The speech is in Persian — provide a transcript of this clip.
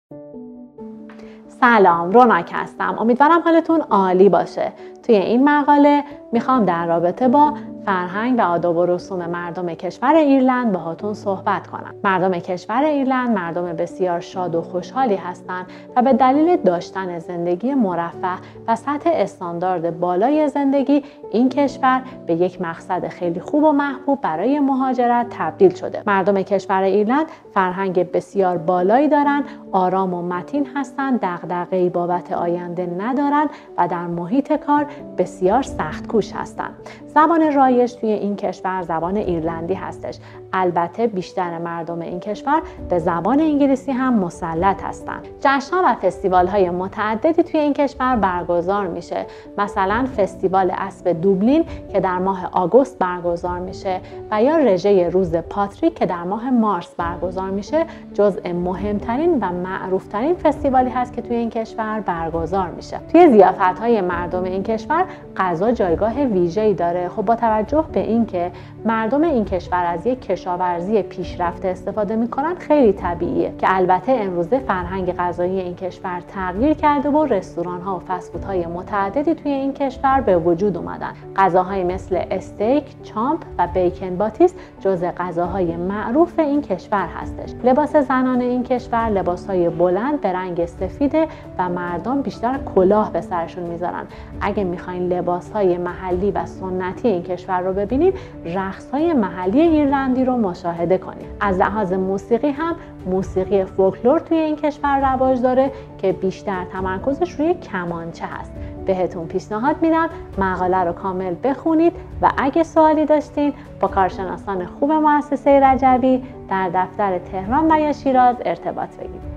سلام، روناک هستم. امیدوارم حالتون عالی باشه. توی این مقاله میخوام در رابطه با فرهنگ و آداب و رسوم مردم کشور ایرلند باهاتون صحبت کنم. مردم کشور ایرلند مردم بسیار شاد و خوشحالی هستند و به دلیل داشتن زندگی مرفه و سطح استاندارد بالای زندگی این کشور به یک مقصد خیلی خوب و محبوب برای مهاجرت تبدیل شده. مردم کشور ایرلند فرهنگ بسیار بالایی دارند، آرام و متین هستند، دغدغه‌ای بابت آینده ندارند و در محیط کار بسیار سخت‌کوش هستند. زبان رایج توی این کشور زبان ایرلندی هستش. البته بیشتر مردم این کشور به زبان انگلیسی هم مسلط هستند. جشن‌ها و فستیوال‌های متعددی توی این کشور برگزار میشه. مثلا فستیوال اسب دوبلین که در ماه آگوست برگزار میشه و یا رژه روز پاتریک که در ماه مارس برگزار میشه، جزء مهمترین و معروفترین فستیوالی هست که توی این کشور برگزار میشه. توی ضیافت‌های مردم این کشور غذا جایگاه ویژه‌ای داره. خب با توجه به اینکه مردم این کشور از یک کشاورزی پیشرفته استفاده میکنن خیلی طبیعیه که البته امروزه فرهنگ غذایی این کشور تغییر کرده و رستوران‌ها و فست‌فودهای متعددی توی این کشور به وجود اومدن. غذاهای مثل استیک، چامپ و بیکن باتیس جزء غذاهای معروف این کشور هستش. لباس زنان این کشور لباسهای بلند به رنگ سفیده و مردم بیشتر کلاه به سرشون میذارن. اگه میخواین لباسهای محلی و سنتی این کشور رو ببینید، رقص‌های محلی ایرلندی رو مشاهده کنید. از لحاظ موسیقی هم موسیقی فولکلور توی این کشور رواج داره که بیشتر تمرکزش روی کمانچه هست. بهتون پیشنهاد میدم مقاله رو کامل بخونید و اگه سوالی داشتین با کارشناسان خوب مؤسسه رجوی در دفتر تهران و یا شیراز ارتباط بگیرید.